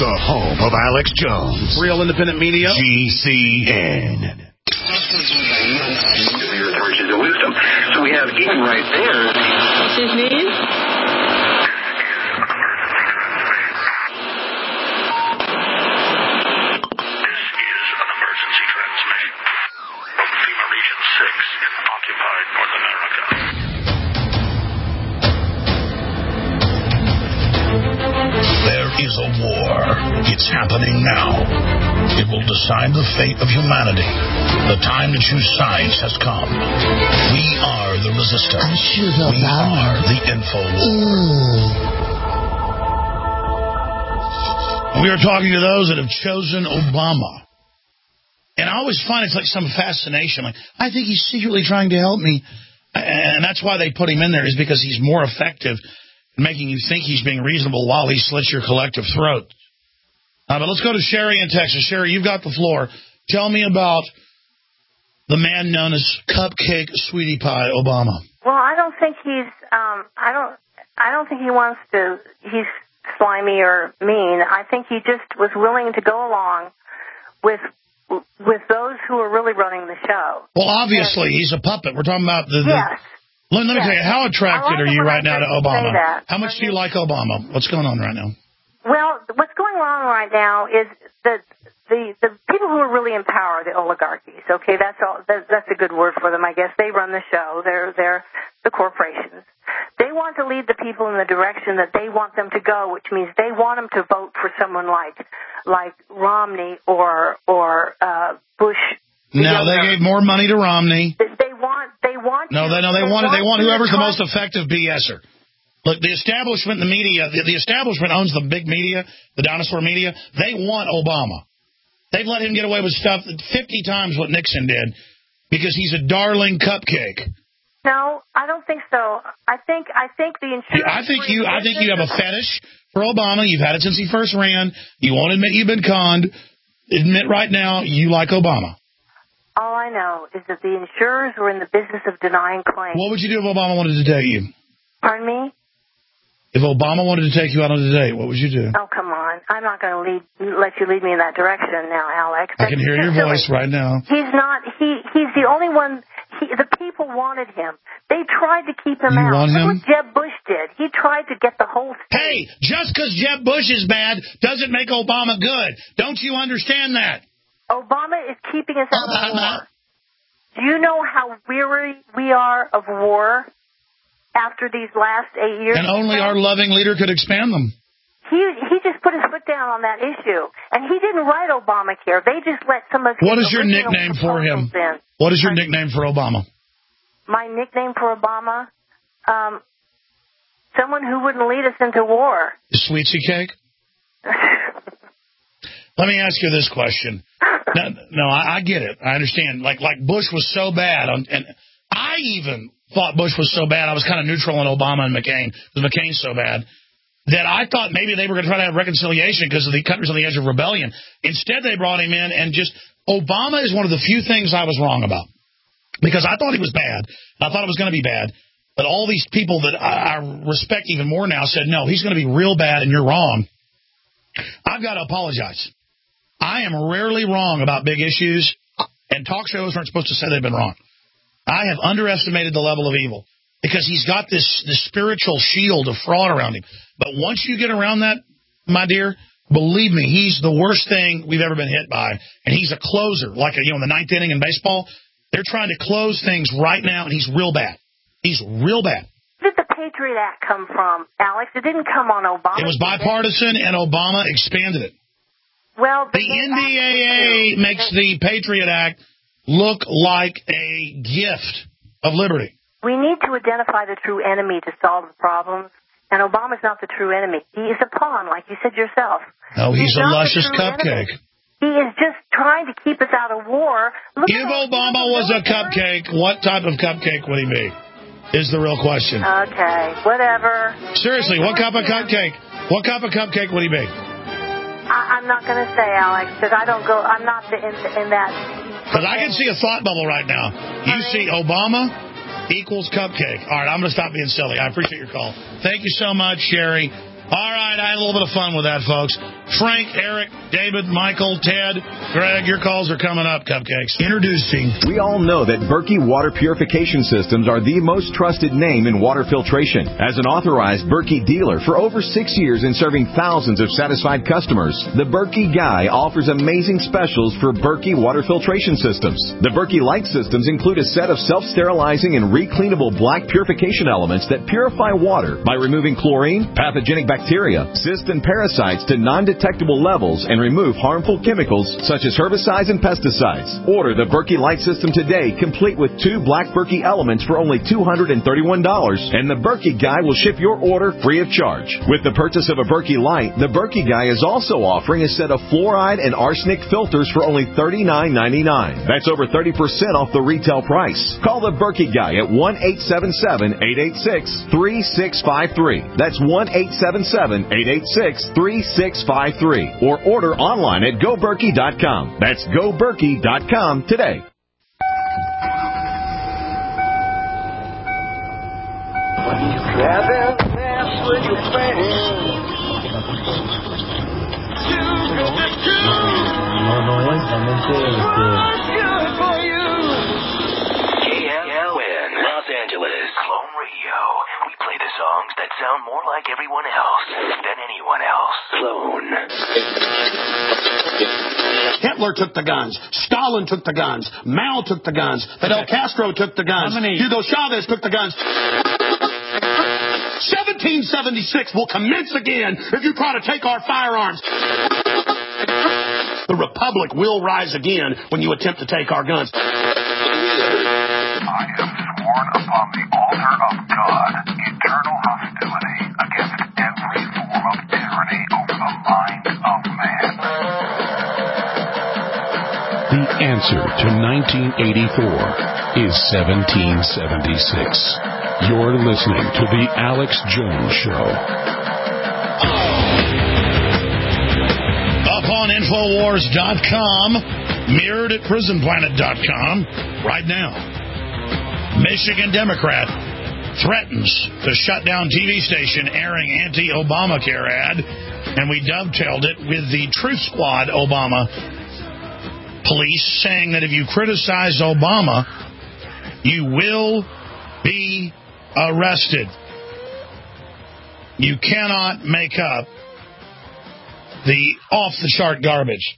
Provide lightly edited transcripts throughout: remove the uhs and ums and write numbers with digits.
The home of Alex Jones. Real independent media. GCN. Your torches of wisdom. So we have Eden right there. What's his name? Is a war. It's happening now. It will decide the fate of humanity. The time to choose sides has come. We are the resistance. We are the InfoWar. We are talking to those that have chosen Obama. And I always find it's like some fascination. Like, I think he's secretly trying to help me. And that's why they put him in there, is because he's more effective, making you think he's being reasonable while he slits your collective throat. But let's go to Sherry in Texas. Sherry, you've got the floor. Tell me about the man known as Cupcake Sweetie Pie Obama. Well, I don't think he's. I don't think he wants to. He's slimy or mean. I think he just was willing to go along with those who are really running the show. Well, obviously, he's a puppet. We're talking about the yes. Let me tell you, how attracted are you right now to Obama? How much do you like Obama? What's going on right now? Well, what's going on right now is that the people who are really in power, the oligarchies. Okay, that's a good word for them, I guess. They run the show. They're the corporations. They want to lead the people in the direction that they want them to go, which means they want them to vote for someone like Romney or Bush. No, they gave more money to Romney. They want whoever's the most effective BSer. Look, the establishment and the media, the establishment owns the big media, the dinosaur media. They want Obama. They've let him get away with stuff 50 times what Nixon did because he's a darling cupcake. No, I don't think so. I think the insurance. I think you have a fetish for Obama. You've had it since he first ran. You won't admit you've been conned. Admit right now you like Obama. All I know is that the insurers were in the business of denying claims. What would you do if Obama wanted to date you? Pardon me? If Obama wanted to take you out on a date, what would you do? Oh, come on. I'm not going to let you lead me in that direction now, Alex. I can hear your voice right now. He's not. He's the only one. The people wanted him. They tried to keep him out. Want him? Look what Jeb Bush did. He tried to get the whole state. Hey, just because Jeb Bush is bad doesn't make Obama good. Don't you understand that? Obama is keeping us out of war. Do you know how weary we are of war after these last 8 years? And only our loving leader could expand them. He just put his foot down on that issue. And he didn't write Obamacare. They just let some of his What is your nickname for him? In. What is your nickname for Obama? My nickname for Obama? Someone who wouldn't lead us into war. Sweetie Cake? Let me ask you this question. No, I get it. I understand. Like Bush was so bad, and I even thought Bush was so bad, I was kind of neutral on Obama and McCain, because McCain's so bad, that I thought maybe they were going to try to have reconciliation because of the country's on the edge of rebellion. Instead, they brought him in, and just Obama is one of the few things I was wrong about, because I thought he was bad, and I thought it was going to be bad, but all these people that I respect even more now said, no, he's going to be real bad, and you're wrong. I've got to apologize. I am rarely wrong about big issues, and talk shows aren't supposed to say they've been wrong. I have underestimated the level of evil because he's got this spiritual shield of fraud around him. But once you get around that, my dear, believe me, he's the worst thing we've ever been hit by. And he's a closer, like in the ninth inning in baseball. They're trying to close things right now, and he's real bad. He's real bad. Where did the Patriot Act come from, Alex? It didn't come on Obama. It was bipartisan, and Obama expanded it. Well, the NDAA makes the Patriot Act look like a gift of liberty. We need to identify the true enemy to solve the problems, and Obama's not the true enemy. He is a pawn, like you said yourself. No, he's a luscious cupcake. He is just trying to keep us out of war. If Obama was a cupcake, what type of cupcake would he be? Is the real question. Okay, whatever. Seriously, what type of cupcake? What type of cupcake would he be? I'm not going to say, Alex, because I don't go. I'm not in that. Because I can see a thought bubble right now. You see Obama equals cupcake. All right, I'm going to stop being silly. I appreciate your call. Thank you so much, Sherry. All right, I had a little bit of fun with that, folks. Frank, Eric, David, Michael, Ted, Greg, your calls are coming up, Cupcakes. Introducing. We all know that Berkey Water Purification Systems are the most trusted name in water filtration. As an authorized Berkey dealer for over 6 years and serving thousands of satisfied customers, the Berkey Guy offers amazing specials for Berkey Water Filtration Systems. The Berkey Light Systems include a set of self-sterilizing and recleanable black purification elements that purify water by removing chlorine, pathogenic bacteria, cysts, and parasites to non-detectable levels and remove harmful chemicals such as herbicides and pesticides. Order the Berkey Light System today, complete with 2 black Berkey elements for only $231, and the Berkey Guy will ship your order free of charge. With the purchase of a Berkey Light, the Berkey Guy is also offering a set of fluoride and arsenic filters for only $39.99. That's over 30% off the retail price. Call the Berkey Guy at 1-877-886-3653. That's 1-877-886-3653. Or order online at GoBerkey.com. That's GoBerkey.com today. KLN Los Angeles Clone Radio. We play the songs that sound more like everyone else than anyone else. Clone. Hitler took the guns. Stalin took the guns. Mao took the guns. Fidel Castro took the guns. Hugo Chavez took the guns. 1776 will commence again if you try to take our firearms. The Republic will rise again when you attempt to take our guns. I have sworn upon the altar of God eternal hostility against every form of tyranny over the mind of man. The answer to 1984 is 1776. You're listening to The Alex Jones Show. Up on Infowars.com, mirrored at PrisonPlanet.com right now. Michigan Democrat threatens to shut down TV station airing anti-Obamacare ad, and we dovetailed it with the Truth Squad Obama police saying that if you criticize Obama, you will be arrested. You cannot make up the off-the-chart garbage.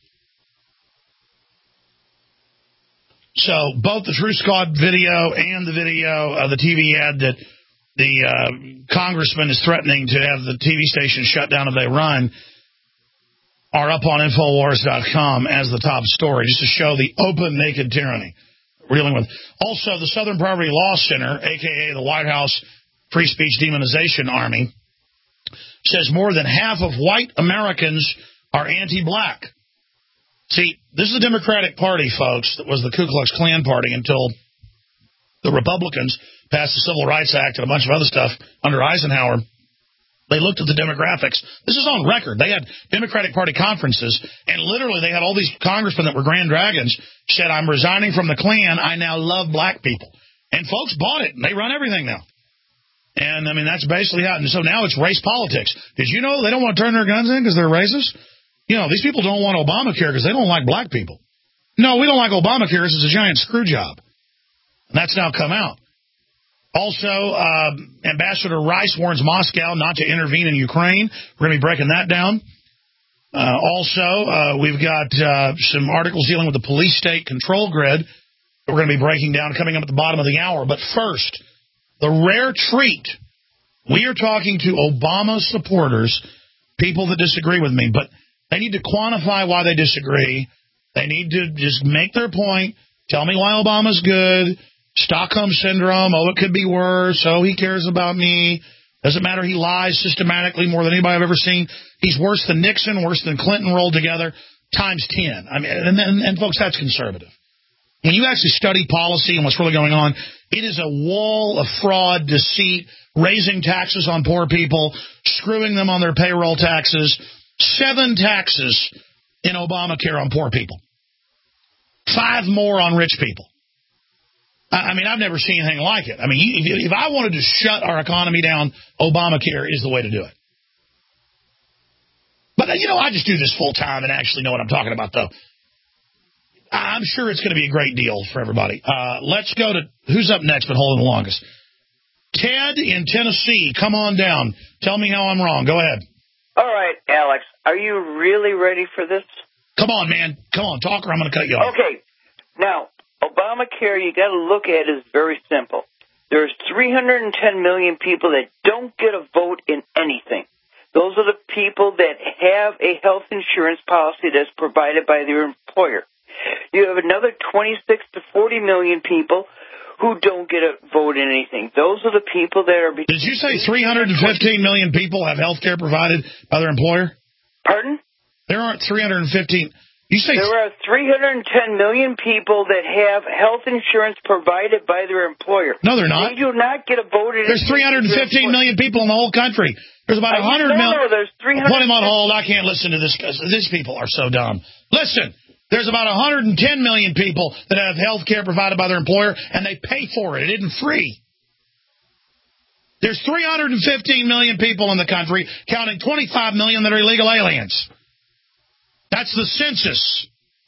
So both the Truth Squad video and the video of the TV ad that the congressman is threatening to have the TV station shut down if they run are up on Infowars.com as the top story, just to show the open, naked tyranny we're dealing with. Also, the Southern Poverty Law Center, a.k.a. the White House Free Speech Demonization Army, says more than half of white Americans are anti-black. See, this is the Democratic Party, folks, that was the Ku Klux Klan party until the Republicans passed the Civil Rights Act and a bunch of other stuff under Eisenhower. They looked at the demographics. This is on record. They had Democratic Party conferences, and literally they had all these congressmen that were Grand Dragons said, I'm resigning from the Klan. I now love black people. And folks bought it, and they run everything now. And, I mean, that's basically how. And so now it's race politics. Did you know they don't want to turn their guns in because they're racist? You know, these people don't want Obamacare because they don't like black people. No, we don't like Obamacare. This is a giant screw job. And that's now come out. Also, Ambassador Rice warns Moscow not to intervene in Ukraine. We're going to be breaking that down. Also, we've got some articles dealing with the police state control grid that we're going to be breaking down coming up at the bottom of the hour. But first, the rare treat. We are talking to Obama supporters, people that disagree with me, but they need to quantify why they disagree. They need to just make their point, tell me why Obama's good, Stockholm Syndrome, oh, it could be worse, oh, he cares about me. Doesn't matter, he lies systematically more than anybody I've ever seen. He's worse than Nixon, worse than Clinton rolled together, times 10. I mean, and folks, that's conservative. When you actually study policy and what's really going on, it is a wall of fraud, deceit, raising taxes on poor people, screwing them on their payroll taxes, 7 taxes in Obamacare on poor people, 5 more on rich people. I mean, I've never seen anything like it. I mean, if I wanted to shut our economy down, Obamacare is the way to do it. But, I just do this full time and actually know what I'm talking about, though. I'm sure it's going to be a great deal for everybody. Let's go to who's up next but holding the longest. Ted in Tennessee, come on down. Tell me how I'm wrong. Go ahead. All right, Alex, are you really ready for this? Come on, man. Come on, talk or I'm going to cut you off. Okay. Now, Obamacare, you got to look at is very simple. There's 310 million people that don't get a vote in anything. Those are the people that have a health insurance policy that's provided by their employer. You have another 26 to 40 million people who don't get a vote in anything. Those are the people that are... Did you say 315 million people have health care provided by their employer? Pardon? There aren't 315... You say there are 310 million people that have health insurance provided by their emploor. No, they're not. They do not get a vote in... There's 315 million people in the whole country. There's about 100 million... No, there's 300... Put him on hold. I can't listen to this. These people are so dumb. Listen. There's about 110 million people that have health care provided by their employer, and they pay for it. It isn't free. There's 315 million people in the country, counting 25 million that are illegal aliens. That's the census.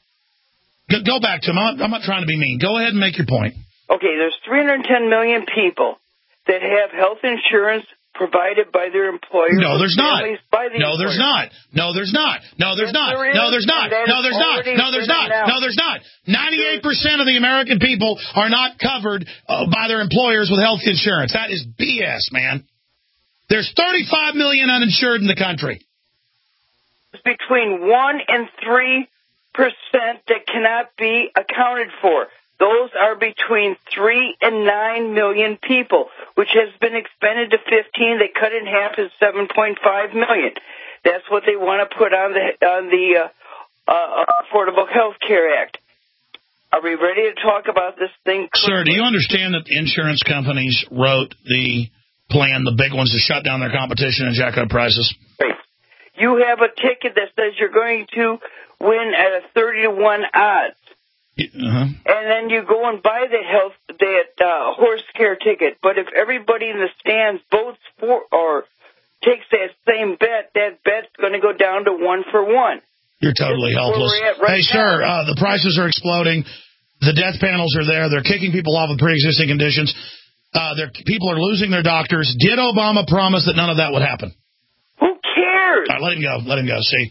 Go back to him. I'm not trying to be mean. Go ahead and make your point. Okay, there's 310 million people that have health insurance provided by their employer. No, there's not. No, there's not. No, there's not. No, there's not. No, there's not. No, there's not. No, there's not. No, there's not. 98% of the American people are not covered by their employers with health insurance. That is BS, man. There's 35 million uninsured in the country. It's between 1% and 3% that cannot be accounted for. Those are between 3 and 9 million people, which has been expanded to 15. They cut in half to 7.5 million. That's what they want to put on the Affordable Health Care Act. Are we ready to talk about this thing? Sir, do you understand that the insurance companies wrote the plan, the big ones, to shut down their competition and jack up prices? Right. You have a ticket that says you're going to win at a 30-to-1 odds. Uh-huh. And then you go and buy that horse care ticket. But if everybody in the stands votes for or takes that same bet, that bet's going to go down to 1-for-1. You're totally helpless. Hey, sir, the prices are exploding. The death panels are there. They're kicking people off with pre-existing conditions. People are losing their doctors. Did Obama promise that none of that would happen? Who cares? All right, let him go. Let him go. See,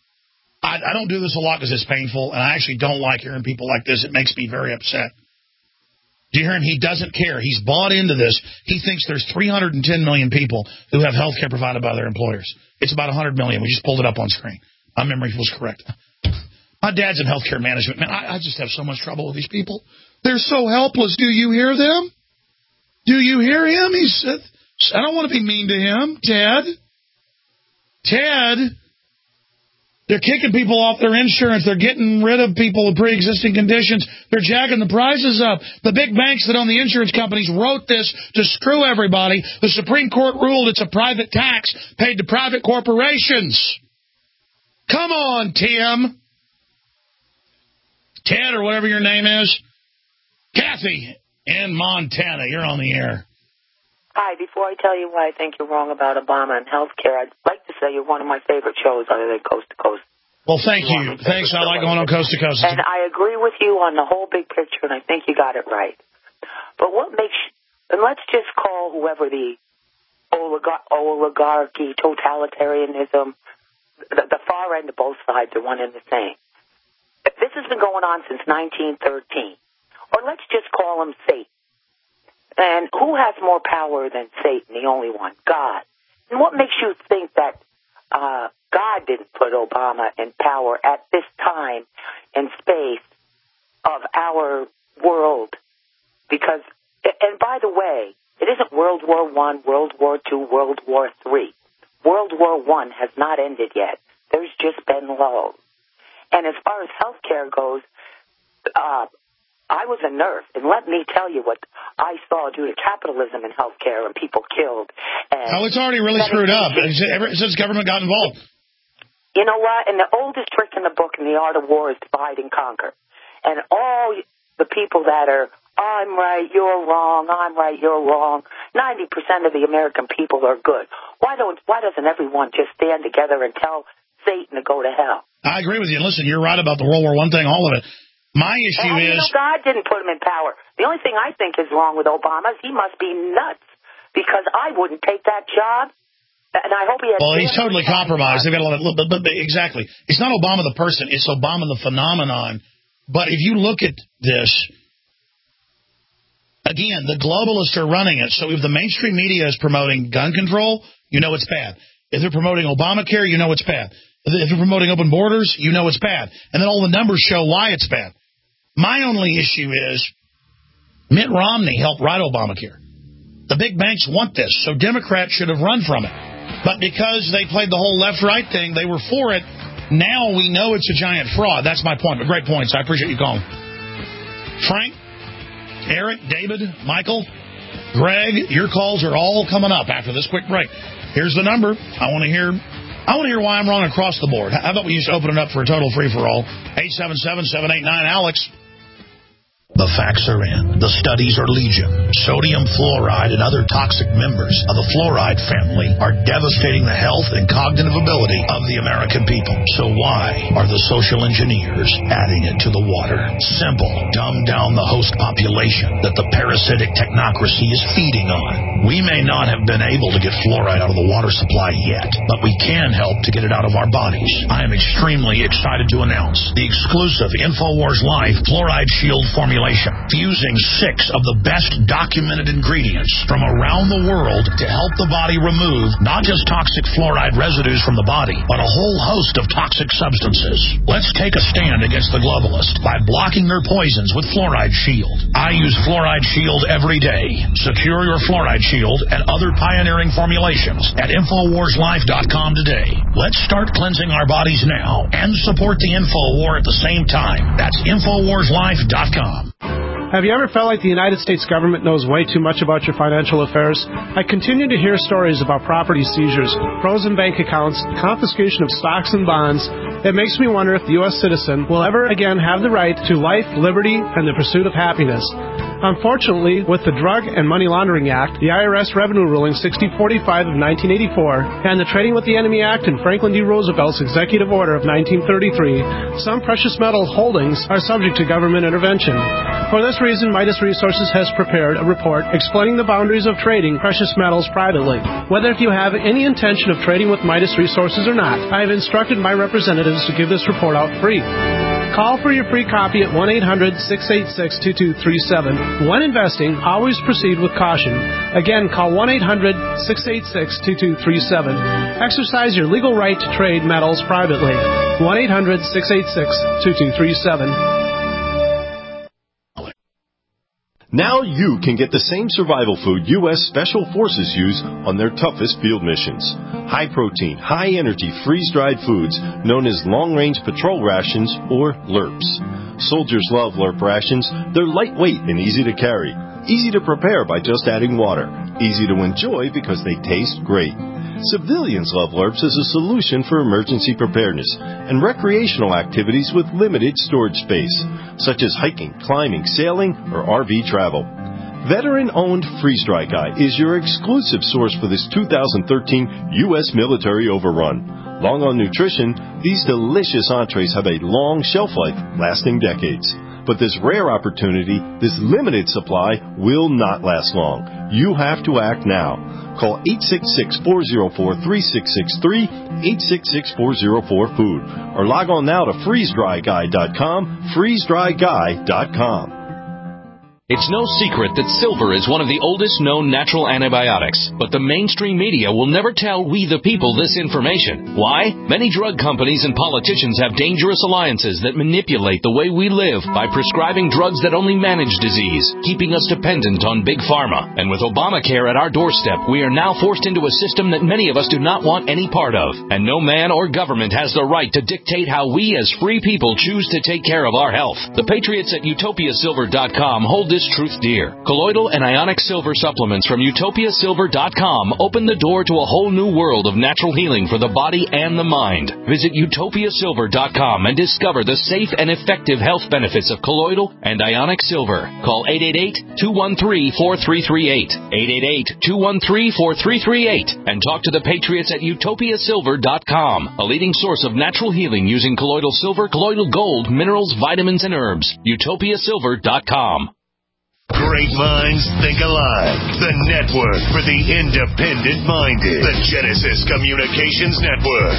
I don't do this a lot because it's painful, and I actually don't like hearing people like this. It makes me very upset. Do you hear him? He doesn't care. He's bought into this. He thinks there's 310 million people who have health care provided by their employers. It's about 100 million. We just pulled it up on screen. My memory was correct. My dad's in healthcare management. Man, I just have so much trouble with these people. They're so helpless. Do you hear them? Do you hear him? He said, I don't want to be mean to him, Ted. Ted, they're kicking people off their insurance. They're getting rid of people with pre-existing conditions. They're jacking the prices up. The big banks that own the insurance companies wrote this to screw everybody. The Supreme Court ruled it's a private tax paid to private corporations. Come on, Tim. Ted, or whatever your name is. Kathy in Montana, you're on the air. Hi, before I tell you why I think you're wrong about Obama and health care, I'd like to say you're one of my favorite shows other than Coast to Coast. Well, thank you. Thanks. I like going on Coast to Coast. And I agree with you on the whole big picture, and I think you got it right. But what makes... And let's just call whoever the oligarchy, totalitarianism, the far end of both sides are one and the same. This has been going on since 1913. Or let's just call him Satan. And who has more power than Satan, the only one? God. And what makes you think that God didn't put Obama in power at this time and space of our world? Because, and by the way, it isn't World War I, World War II, World War III. World War I has not ended yet. There's just been lulls. And as far as health care goes, I was a nurse, and let me tell you what I saw due to capitalism in health care and people killed. And it's already really screwed up since government got involved. You know what? And the oldest trick in the book in The Art of War is divide and conquer. And all the people that are, I'm right, you're wrong, I'm right, you're wrong, 90% of the American people are good. Why doesn't everyone just stand together and tell Satan to go to hell. I agree with you. And listen, you're right about the World War I thing, all of it. My issue is... God didn't put him in power. The only thing I think is wrong with Obama is he must be nuts, because I wouldn't take that job, and I hope he has... Well, he's totally compromised. They've got a lot of... But exactly. It's not Obama the person. It's Obama the phenomenon. But if you look at this, again, the globalists are running it. So if the mainstream media is promoting gun control, you know it's bad. If they're promoting Obamacare, you know it's bad. If they're promoting open borders, you know it's bad. And then all the numbers show why it's bad. My only issue is Mitt Romney helped write Obamacare. The big banks want this, so Democrats should have run from it. But because they played the whole left-right thing, they were for it. Now we know it's a giant fraud. That's my point. But great points. I appreciate you calling. Frank, Eric, David, Michael, Greg, your calls are all coming up after this quick break. Here's the number. I want to hear why I'm wrong across the board. How about we just open it up for a total free-for-all? 877-789-ALEX. The facts are in. The studies are legion. Sodium fluoride and other toxic members of the fluoride family are devastating the health and cognitive ability of the American people. So why are the social engineers adding it to the water? Simple. Dumb down the host population that the parasitic technocracy is feeding on. We may not have been able to get fluoride out of the water supply yet, but we can help to get it out of our bodies. I am extremely excited to announce the exclusive InfoWars Life Fluoride Shield formula, fusing 6 of the best documented ingredients from around the world to help the body remove not just toxic fluoride residues from the body, but a whole host of toxic substances. Let's take a stand against the globalists by blocking their poisons with Fluoride Shield. I use Fluoride Shield every day. Secure your Fluoride Shield and other pioneering formulations at InfoWarsLife.com today. Let's start cleansing our bodies now and support the InfoWar at the same time. That's InfoWarsLife.com. Have you ever felt like the United States government knows way too much about your financial affairs? I continue to hear stories about property seizures, frozen bank accounts, confiscation of stocks and bonds. It makes me wonder if the U.S. citizen will ever again have the right to life, liberty, and the pursuit of happiness. Unfortunately, with the Drug and Money Laundering Act, the IRS Revenue Ruling 6045 of 1984, and the Trading with the Enemy Act and Franklin D. Roosevelt's Executive Order of 1933, some precious metal holdings are subject to government intervention. For this reason, Midas Resources has prepared a report explaining the boundaries of trading precious metals privately. Whether if you have any intention of trading with Midas Resources or not, I have instructed my representatives to give this report out free. Call for your free copy at 1-800-686-2237. When investing, always proceed with caution. Again, call 1-800-686-2237. Exercise your legal right to trade metals privately. 1-800-686-2237. Now you can get the same survival food U.S. Special Forces use on their toughest field missions. High-protein, high-energy, freeze-dried foods known as long-range patrol rations, or LRPs. Soldiers love LRP rations. They're lightweight and easy to carry. Easy to prepare by just adding water. Easy to enjoy because they taste great. Civilians love LRPs as a solution for emergency preparedness and recreational activities with limited storage space, such as hiking, climbing, sailing, or RV travel. Veteran-owned Freeze Dry Guy is your exclusive source for this 2013 U.S. military overrun. Long on nutrition, these delicious entrees have a long shelf life, lasting decades. But this rare opportunity, this limited supply, will not last long. You have to act now. Call 866-404-3663, 866-404-FOOD, or log on now to freezedryguy.com, freezedryguy.com. It's no secret that silver is one of the oldest known natural antibiotics, but the mainstream media will never tell we the people this information. Why? Many drug companies and politicians have dangerous alliances that manipulate the way we live by prescribing drugs that only manage disease, keeping us dependent on big pharma. And with Obamacare at our doorstep, we are now forced into a system that many of us do not want any part of. And no man or government has the right to dictate how we as free people choose to take care of our health. The patriots at utopiasilver.com hold this truth dear. Colloidal and ionic silver supplements from UtopiaSilver.com open the door to a whole new world of natural healing for the body and the mind. Visit UtopiaSilver.com and discover the safe and effective health benefits of colloidal and ionic silver. Call 888-213-4338. 888-213-4338. And talk to the patriots at UtopiaSilver.com, a leading source of natural healing using colloidal silver, colloidal gold, minerals, vitamins, and herbs. UtopiaSilver.com. Great minds think alike. The network for the independent-minded. The Genesis Communications Network.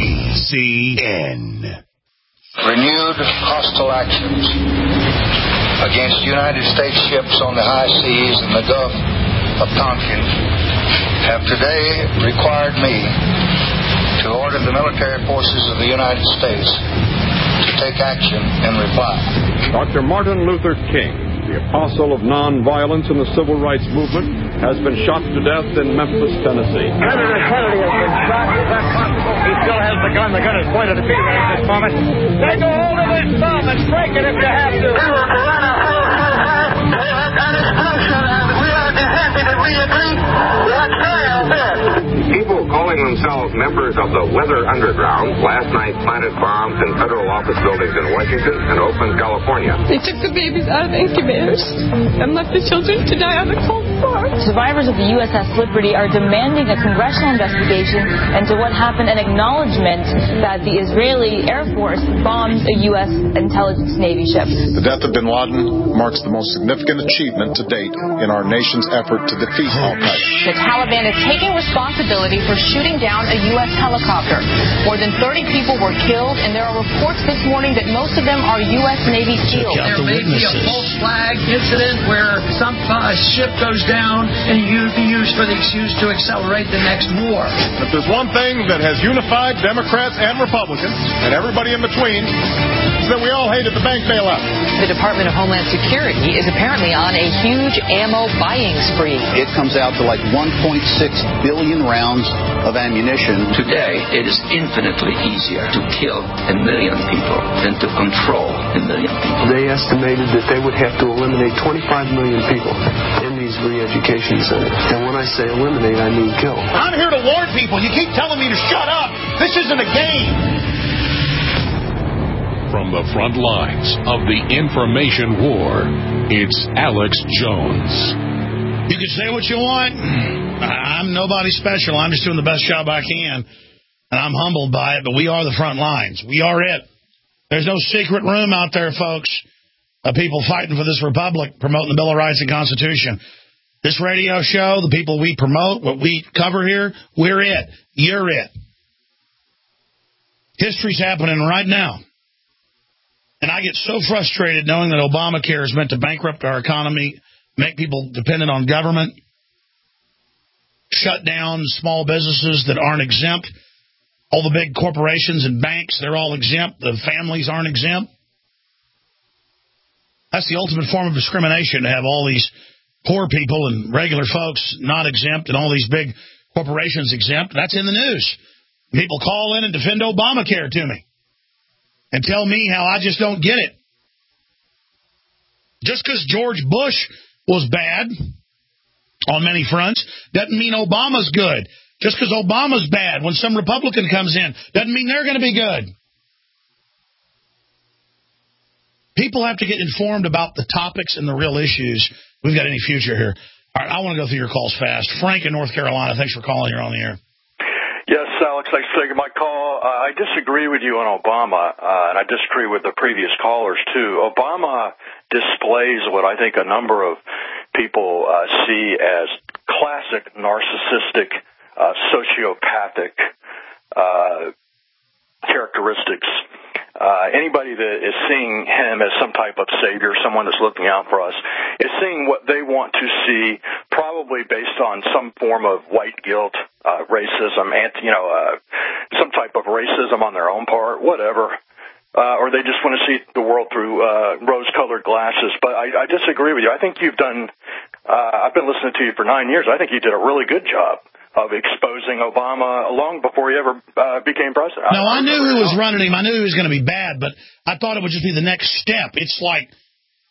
GCN. Renewed hostile actions against United States ships on the high seas and the Gulf of Tonkin have today required me to order the military forces of the United States to take action in reply. Dr. Martin Luther King, the apostle of nonviolence in the civil rights movement, has been shot to death in Memphis, Tennessee. Senator Kennedy has been shot. Is that possible? He still has the gun. The gun is pointed at me right at this moment. Take a hold of his thumb and break it if you have to. We will run a full an explosion, and we are happy that we agree. Let's try our best. People calling themselves members of the Weather Underground last night planted bombs in federal office buildings in Washington and Oakland, California. They took the babies out of incubators and left the children to die on the cold floor. Survivors of the USS Liberty are demanding a congressional investigation into what happened and acknowledgement that the Israeli Air Force bombed a U.S. intelligence Navy ship. The death of bin Laden marks the most significant achievement to date in our nation's effort to defeat al-Qaeda. The Taliban is taking responsibility for shooting down a U.S. helicopter. More than 30 people were killed, and there are reports this morning that most of them are U.S. Navy SEALs. There may be a false flag incident where some ship goes down and you be used for the excuse to accelerate the next war. If there's one thing that has unified Democrats and Republicans and everybody in between, it's that we all hated the bank bailout. The Department of Homeland Security is apparently on a huge ammo buying spree. It comes out to like 1.6 billion rounds of ammunition. Today, it is infinitely easier to kill 1 million people than to control 1 million people. They estimated that they would have to eliminate 25 million people in these re-education centers. And when I say eliminate, I mean kill. I'm here to warn people. You keep telling me to shut up. This isn't a game. From the front lines of the information war, it's Alex Jones. You can say what you want. I'm nobody special. I'm just doing the best job I can. And I'm humbled by it, but we are the front lines. We are it. There's no secret room out there, folks, of people fighting for this republic, promoting the Bill of Rights and Constitution. This radio show, the people we promote, what we cover here, we're it. You're it. History's happening right now. And I get so frustrated knowing that Obamacare is meant to bankrupt our economy, make people dependent on government, shut down small businesses that aren't exempt. All the big corporations and banks, they're all exempt. The families aren't exempt. That's the ultimate form of discrimination, to have all these poor people and regular folks not exempt and all these big corporations exempt. That's in the news. People call in and defend Obamacare to me and tell me how I just don't get it. Just because George Bush was bad on many fronts doesn't mean Obama's good. Just because Obama's bad when some Republican comes in doesn't mean they're going to be good. People have to get informed about the topics and the real issues. We've got any future here. All right, I want to go through your calls fast. Frank in North Carolina, thanks for calling. You're on the air. Yes, Alex, thanks for taking my call. I disagree with you on Obama, and I disagree with the previous callers, too. Obama displays what I think a number of people see as classic narcissistic, sociopathic characteristics. Anybody that is seeing him as some type of savior, someone that's looking out for us, is seeing what they want to see, probably based on some form of white guilt, racism, some type of racism on their own part, whatever. Or they just want to see the world through rose-colored glasses. But I disagree with you. I think you've done, I've been listening to you for 9 years. I think you did a really good job of exposing Obama long before he ever became president. No, I knew who was running him. I knew he was going to be bad, but I thought it would just be the next step. It's like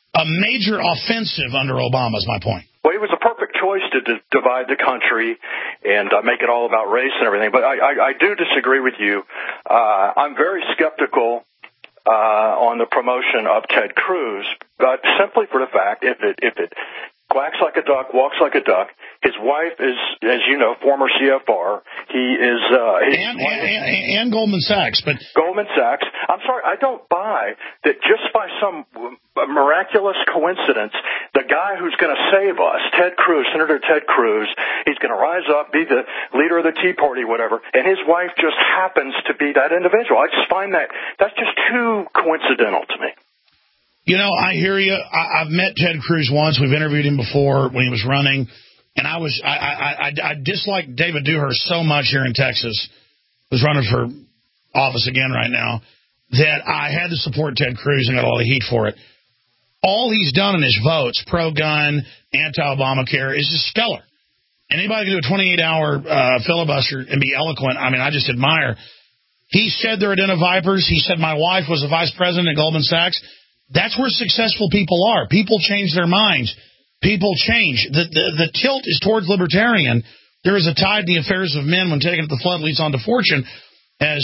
a major offensive under Obama, is my point. Well, it was a perfect choice to divide the country and make it all about race and everything. But I do disagree with you. I'm very skeptical on the promotion of Ted Cruz, but simply for the fact if it quacks like a duck, walks like a duck. His wife is, as you know, former CFR. He is and Goldman Sachs, but Goldman Sachs. I'm sorry, I don't buy that just by some miraculous coincidence, the guy who's going to save us, Ted Cruz, Senator Ted Cruz, he's going to rise up, be the leader of the Tea Party, whatever, and his wife just happens to be that individual. I just find that's just too coincidental to me. You know, I hear you. I've met Ted Cruz once. We've interviewed him before when he was running, and I disliked David Dewhurst so much here in Texas, who's running for office again right now, that I had to support Ted Cruz and got all the heat for it. All he's done in his votes, pro-gun, anti-Obamacare, is just stellar. Anybody can do a 28-hour filibuster and be eloquent. I mean, I just admire. He said they're a den of vipers. He said my wife was a vice president at Goldman Sachs. That's where successful people are. People change their minds. People change. The tilt is towards libertarian. There is a tide in the affairs of men when taken at the flood leads on to fortune, as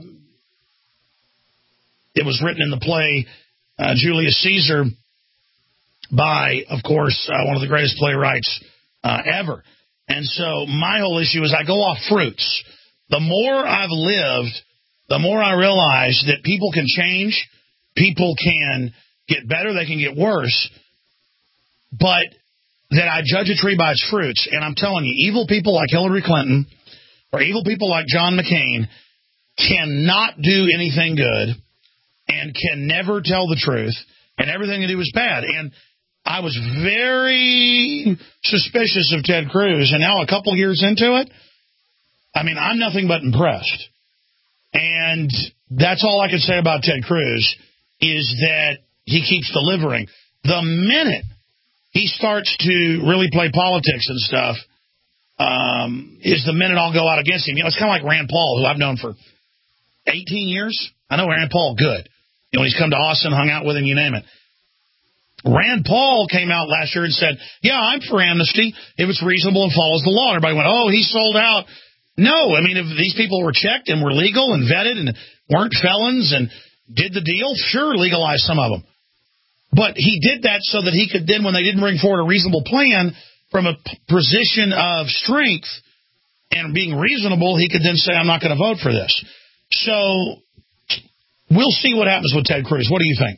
it was written in the play Julius Caesar by, of course, one of the greatest playwrights ever. And so my whole issue is I go off fruits. The more I've lived, the more I realize that people can change. People can get better, they can get worse, but that I judge a tree by its fruits. And I'm telling you, evil people like Hillary Clinton or evil people like John McCain cannot do anything good and can never tell the truth, and everything they do is bad. And I was very suspicious of Ted Cruz, and now a couple years into it, I mean, I'm nothing but impressed. And that's all I can say about Ted Cruz, is that he keeps delivering. The minute he starts to really play politics and stuff is the minute I'll go out against him. You know, it's kind of like Rand Paul, who I've known for 18 years. I know Rand Paul good. You know, he's come to Austin, hung out with him, you name it. Rand Paul came out last year and said, yeah, I'm for amnesty if it's reasonable and follows the law. And everybody went, oh, he sold out. No, I mean, if these people were checked and were legal and vetted and weren't felons and did the deal, sure, legalize some of them. But he did that so that he could then, when they didn't bring forward a reasonable plan from a position of strength and being reasonable, he could then say, I'm not going to vote for this. So we'll see what happens with Ted Cruz. What do you think?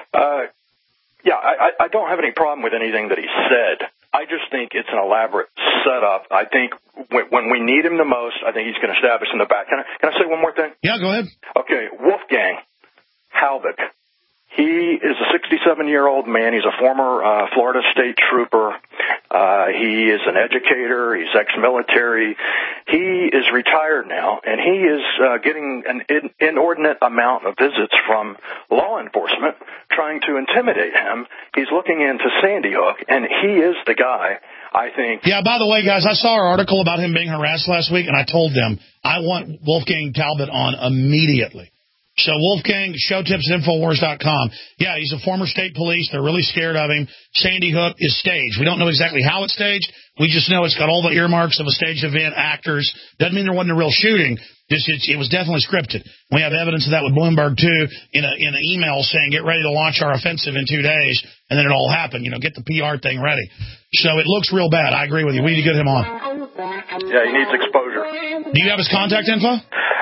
Yeah, I don't have any problem with anything that he said. I just think it's an elaborate setup. I think when we need him the most, I think he's going to stab us in the back. Can I say one more thing? Yeah, go ahead. Okay, Wolfgang Halbach. He is a 67-year-old man. He's a former Florida State Trooper. He is an educator. He's ex-military. He is retired now, and he is getting an inordinate amount of visits from law enforcement trying to intimidate him. He's looking into Sandy Hook, and he is the guy, I think. Yeah, by the way, guys, I saw our article about him being harassed last week, and I told them I want Wolfgang Talbot on immediately. So Wolfgang, showtips@infowars.com. Yeah, he's a former state police. They're really scared of him. Sandy Hook is staged. We don't know exactly how it's staged. We just know it's got all the earmarks of a staged event, actors. Doesn't mean there wasn't a real shooting. It was definitely scripted. We have evidence of that with Bloomberg, too, in an email saying, get ready to launch our offensive in 2 days, and then it all happened. You know, get the PR thing ready. So it looks real bad. I agree with you. We need to get him on. Yeah, he needs exposure. Do you have his contact info?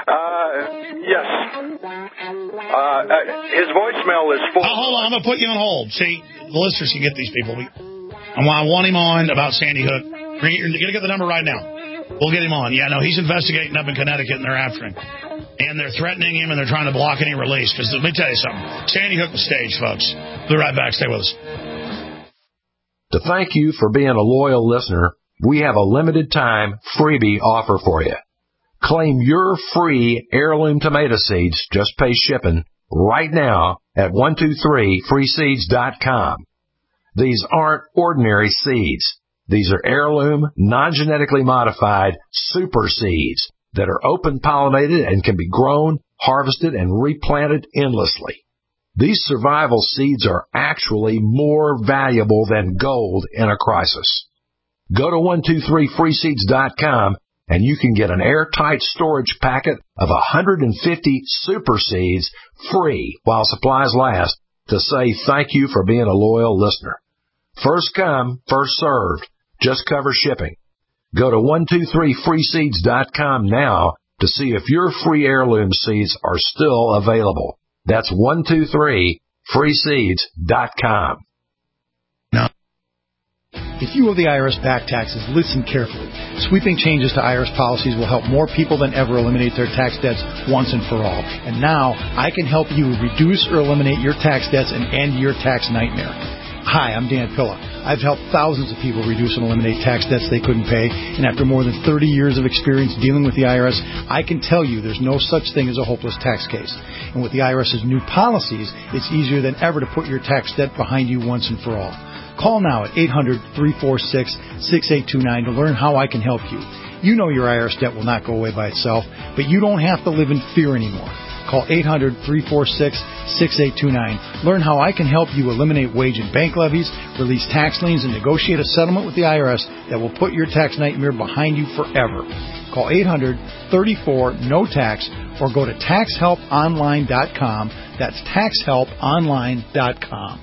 Yes. His voicemail is full. Hold on, I'm going to put you on hold. See, the listeners can get these people. I want him on about Sandy Hook. You're going to get the number right now. We'll get him on. Yeah, no, he's investigating up in Connecticut, and they're after him. And they're threatening him, and they're trying to block any release. Because let me tell you something. Sandy Hook was staged, folks. We'll be right back. Stay with us. To thank you for being a loyal listener, we have a limited time freebie offer for you. Claim your free heirloom tomato seeds, just pay shipping, right now at 123freeseeds.com. These aren't ordinary seeds. These are heirloom, non-genetically modified super seeds that are open pollinated and can be grown, harvested, and replanted endlessly. These survival seeds are actually more valuable than gold in a crisis. Go to 123freeseeds.com and you can get an airtight storage packet of 150 super seeds free while supplies last to say thank you for being a loyal listener. First come, first served. Just cover shipping. Go to 123freeseeds.com now to see if your free heirloom seeds are still available. That's 123freeseeds.com. If you owe the IRS back taxes, listen carefully. Sweeping changes to IRS policies will help more people than ever eliminate their tax debts once and for all. And now, I can help you reduce or eliminate your tax debts and end your tax nightmare. Hi, I'm Dan Pilla. I've helped thousands of people reduce and eliminate tax debts they couldn't pay, and after more than 30 years of experience dealing with the IRS, I can tell you there's no such thing as a hopeless tax case. And with the IRS's new policies, it's easier than ever to put your tax debt behind you once and for all. Call now at 800-346-6829 to learn how I can help you. You know your IRS debt will not go away by itself, but you don't have to live in fear anymore. Call 800-346-6829. Learn how I can help you eliminate wage and bank levies, release tax liens, and negotiate a settlement with the IRS that will put your tax nightmare behind you forever. Call 800-34-NO-TAX or go to taxhelponline.com. That's taxhelponline.com.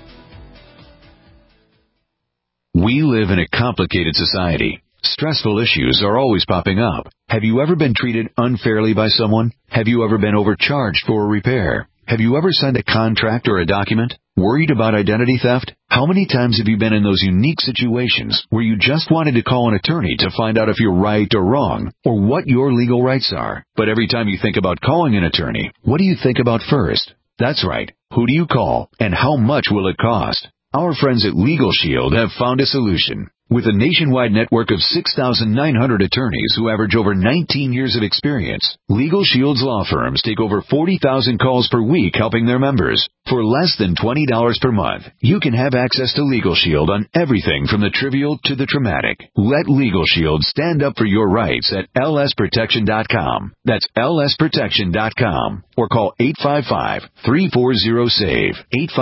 We live in a complicated society. Stressful issues are always popping up. Have you ever been treated unfairly by someone? Have you ever been overcharged for a repair? Have you ever signed a contract or a document? Worried about identity theft? How many times have you been in those unique situations where you just wanted to call an attorney to find out if you're right or wrong, or what your legal rights are? But every time you think about calling an attorney, what do you think about first? That's right. Who do you call, and how much will it cost? Our friends at Legal Shield have found a solution. With a nationwide network of 6,900 attorneys who average over 19 years of experience, Legal Shield's law firms take over 40,000 calls per week helping their members. For less than $20 per month, you can have access to Legal Shield on everything from the trivial to the traumatic. Let Legal Shield stand up for your rights at lsprotection.com. That's lsprotection.com. Or call 855-340-SAVE,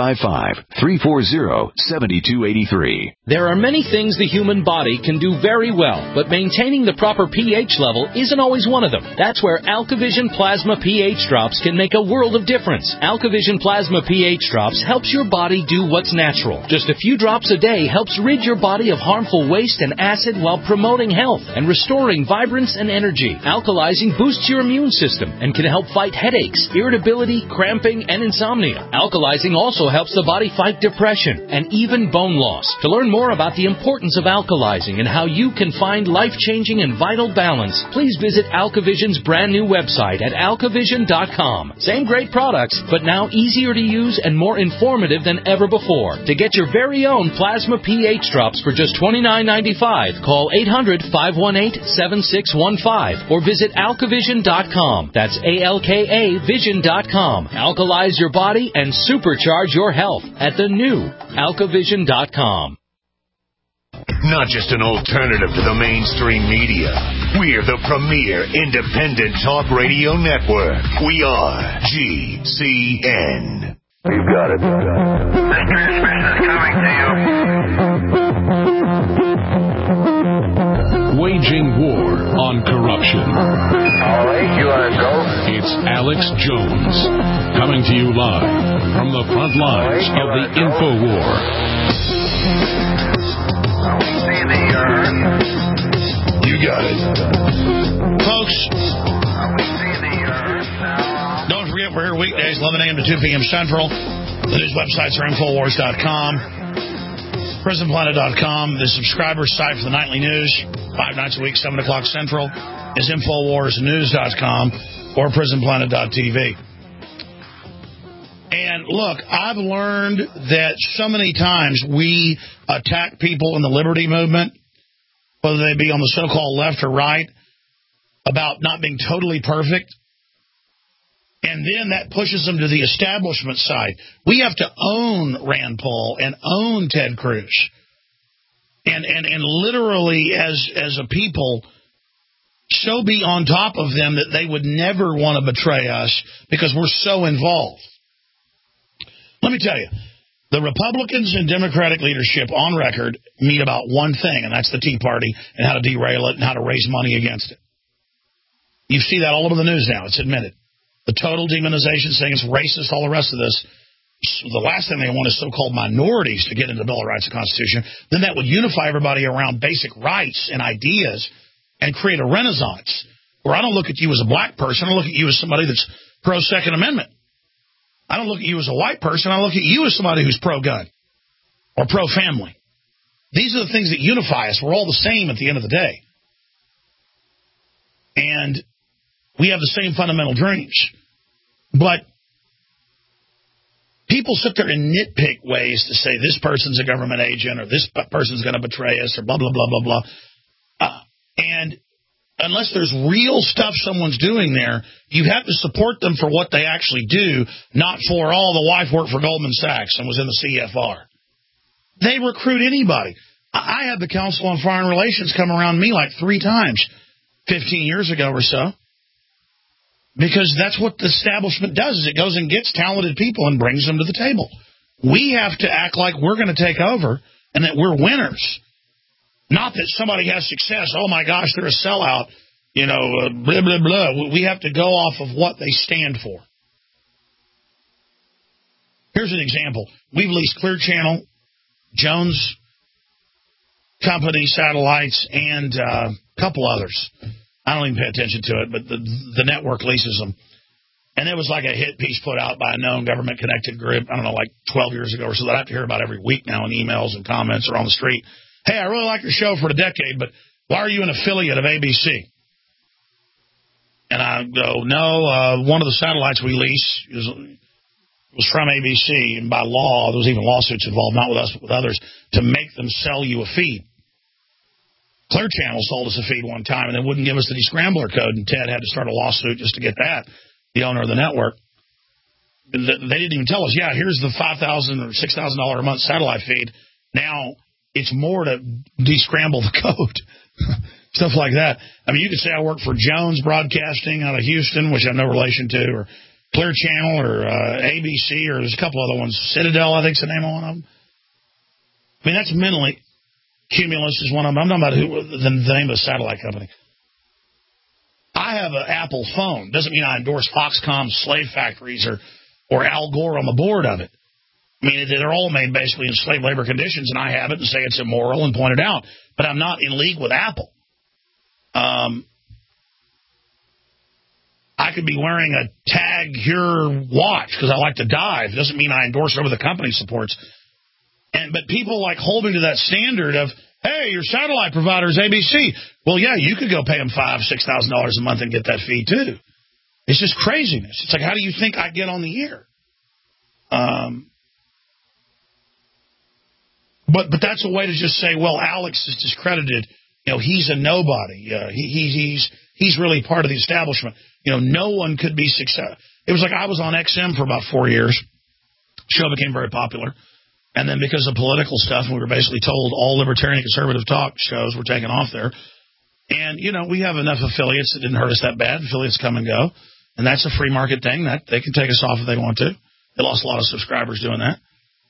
855-340-7283. There are many things the human body can do very well, but maintaining the proper pH level isn't always one of them. That's where AlkaVision Plasma pH Drops can make a world of difference. AlkaVision Plasma pH Drops helps your body do what's natural. Just a few drops a day helps rid your body of harmful waste and acid while promoting health and restoring vibrance and energy. Alkalizing boosts your immune system and can help fight headaches, irritability, cramping, and insomnia. Alkalizing also helps the body fight depression and even bone loss. To learn more about the importance of alkalizing and how you can find life-changing and vital balance, please visit AlkaVision's brand new website at alkavision.com. Same great products, but now easier to use and more informative than ever before. To get your very own Plasma pH Drops for just $29.95, call 800-518-7615 or visit alkavision.com. That's ALKA Vision.com. Alkalize your body and supercharge your health at the new alkavision.com. Not just an alternative to the mainstream media. We're the premier independent talk radio network. We are GCN. You got it. This transmission is coming to you. Waging war on corruption. All right, you want to go? It's Alex Jones, coming to you live from the front lines of the InfoWar. You got it. Folks, don't forget we're here weekdays, 11 a.m. to 2 p.m. Central. The news websites are Infowars.com, PrisonPlanet.com. The subscriber site for the nightly news, 5 nights a week, 7 o'clock Central, is InfoWarsNews.com or PrisonPlanet.tv. And look, I've learned that so many times we attack people in the liberty movement, whether they be on the so-called left or right, about not being totally perfect. And then that pushes them to the establishment side. We have to own Rand Paul and own Ted Cruz. And literally, as a people, so be on top of them that they would never want to betray us because we're so involved. Let me tell you, the Republicans and Democratic leadership on record meet about one thing, and that's the Tea Party and how to derail it and how to raise money against it. You see that all over the news now. It's admitted. The total demonization, saying it's racist, all the rest of this. The last thing they want is so-called minorities to get into the Bill of Rights and Constitution. Then that would unify everybody around basic rights and ideas and create a renaissance where I don't look at you as a black person. I look at you as somebody that's pro-Second Amendment. I don't look at you as a white person. I look at you as somebody who's pro-gun or pro-family. These are the things that unify us. We're all the same at the end of the day. And we have the same fundamental dreams. But people sit there and nitpick ways to say this person's a government agent or this person's going to betray us or blah, blah, blah, blah, blah. And unless there's real stuff someone's doing there, you have to support them for what they actually do, not for, the wife worked for Goldman Sachs and was in the CFR. They recruit anybody. I had the Council on Foreign Relations come around me like 3 times 15 years ago or so. Because that's what the establishment does, is it goes and gets talented people and brings them to the table. We have to act like we're going to take over and that we're winners. Not that somebody has success. Oh, my gosh, they're a sellout. Blah, blah, blah. We have to go off of what they stand for. Here's an example. We've leased Clear Channel, Jones Company satellites, and a couple others. I don't even pay attention to it, but the network leases them. And it was like a hit piece put out by a known government-connected group, I don't know, like 12 years ago or so, that I have to hear about every week now in emails and comments or on the street. Hey, I really like your show for a decade, but why are you an affiliate of ABC? And I go, no, one of the satellites we lease was from ABC, and by law, there was even lawsuits involved, not with us, but with others, to make them sell you a feed. Clear Channel sold us a feed one time and then wouldn't give us the descrambler code, and Ted had to start a lawsuit just to get that, the owner of the network. They didn't even tell us, here's the $5,000 or $6,000 a month satellite feed. Now it's more to descramble the code. Stuff like that. I mean, you could say I work for Jones Broadcasting out of Houston, which I have no relation to, or Clear Channel, or ABC, or there's a couple other ones. Citadel, I think's the name of one of them. I mean, that's mentally... Cumulus is one of them. I'm talking about the name of the satellite company. I have an Apple phone. Doesn't mean I endorse Foxcom's slave factories or Al Gore on the board of it. I mean, they're all made basically in slave labor conditions, and I have it and say it's immoral and point it out. But I'm not in league with Apple. I could be wearing a Tag Heuer watch because I like to dive. Doesn't mean I endorse whatever the company supports. But people hold me to that standard of, hey, your satellite provider is ABC. Well, yeah, you could go pay them $5,000, $6,000 a month and get that feed too. It's just craziness. It's like, how do you think I get on the air? But that's a way to just say, well, Alex is discredited. He's a nobody. He's really part of the establishment. No one could be successful. It was like I was on XM for about 4 years. Show became very popular. And then because of political stuff, we were basically told all libertarian and conservative talk shows were taken off there. And, we have enough affiliates that didn't hurt us that bad. Affiliates come and go. And that's a free market thing. That they can take us off if they want to. They lost a lot of subscribers doing that.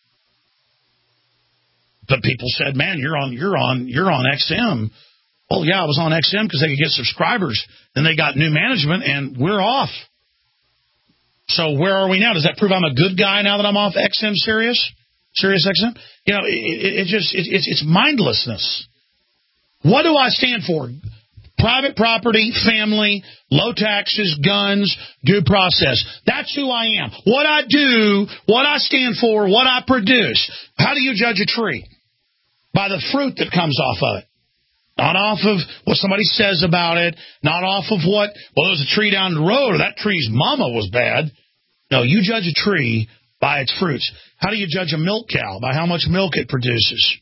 But people said, man, you're on XM. Well, yeah, I was on XM because they could get subscribers. Then they got new management, and we're off. So where are we now? Does that prove I'm a good guy now that I'm off XM Sirius XM? It's mindlessness. What do I stand for? Private property, family, low taxes, guns, due process. That's who I am. What I do, what I stand for, what I produce. How do you judge a tree? By the fruit that comes off of it. Not off of what somebody says about it. Not off of there's a tree down the road, or that tree's mama was bad. No, you judge a tree by its fruits. How do you judge a milk cow? By how much milk it produces.